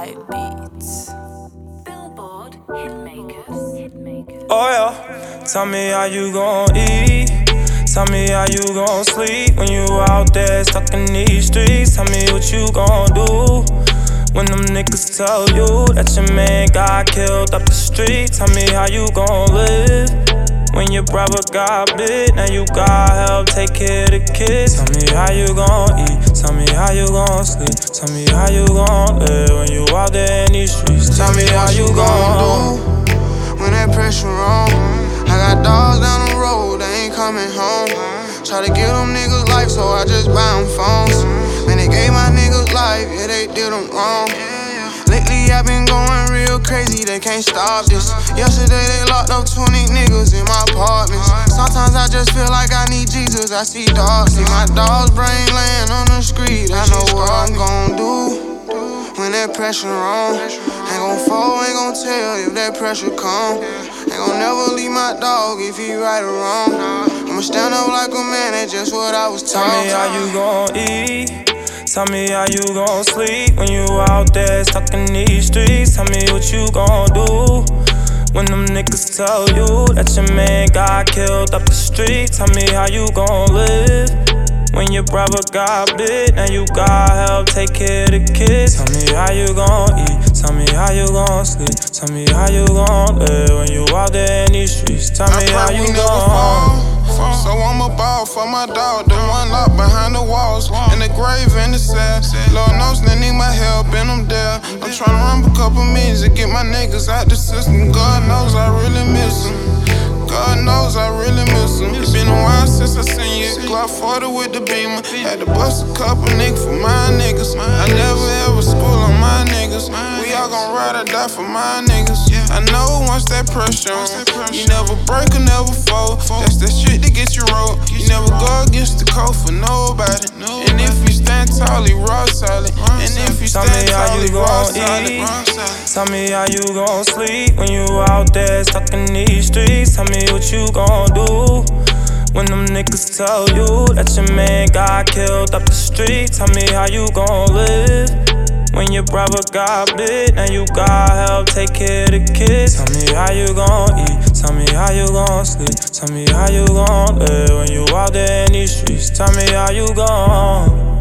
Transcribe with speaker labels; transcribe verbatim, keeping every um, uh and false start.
Speaker 1: Hype Beats.
Speaker 2: Billboard Hitmakers. Hitmakers.
Speaker 3: Oh yeah, tell me how you gon' eat. Tell me how you gon' sleep when you out there stuck in these streets. Tell me what you gon' do when them niggas tell you that your man got killed up the street. Tell me how you gon' live when your brother got bit. Now you got help take care of the kids. Tell me how you gon' eat. Tell me how you gon' sleep. Tell me how you gon' live when you out there in these streets. Tell me how you gon'
Speaker 4: do when that pressure on. I got dogs down the road, they ain't coming home. Try to give them niggas life, so I just buy them phones. Man, they gave my niggas life, yeah, they did them wrong. Lately I been going real crazy, they can't stop this. Yesterday they locked up twenty niggas in my apartments. Sometimes I just feel like I need Jesus, I see dogs. See my dog's brain laying on the street. I know what I'm gon' do when that pressure on. Ain't gon' fall, ain't gon' tell if that pressure come. Ain't gon' never leave my dog if he right or wrong. I'ma stand up like a man, that's just what I was taught.
Speaker 3: Tell me how you gon' eat. Tell me how you gon' sleep when you out there stuck in these streets. Tell me what you gon' do when them niggas tell you that your man got killed up the street. Tell me how you gon' live when your brother got bit. Now you got help take care of the kids. Tell me how you gon' eat. Tell me how you gon' sleep. Tell me how you gon' live when you out there in these streets. Tell me how you gon'.
Speaker 5: So I'ma ball for my dog, the one locked behind the walls, in the grave, in the cell. Lord knows they need my help, and I'm there. I'm tryna run a couple millions to get my niggas out the system. God knows I really miss them. God knows I really miss him. It's been a while since I seen you. Glock forty with the beamer. Had to bust a couple niggas for my niggas. I never ever school on my niggas. We all gon' ride or die for my niggas. I know once that pressure on, you never break or never fall. That's that shit that gets you rolled. You never go against the code for nobody. And if you stand tall, you rock solid. And if you stand tall, you rock solid.
Speaker 3: Tell me how you gon' sleep when you out there stuck in these streets. Tell me what you gon' do when them niggas tell you that your man got killed up the street. Tell me how you gon' live when your brother got bit. Now you got help take care of the kids. Tell me how you gon' eat. Tell me how you gon' sleep. Tell me how you gon' live when you out there in these streets. Tell me how you gon'.